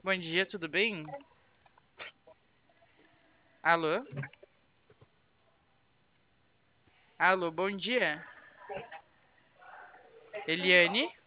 Bom dia, tudo bem? Alô? Alô, bom dia. Eliane?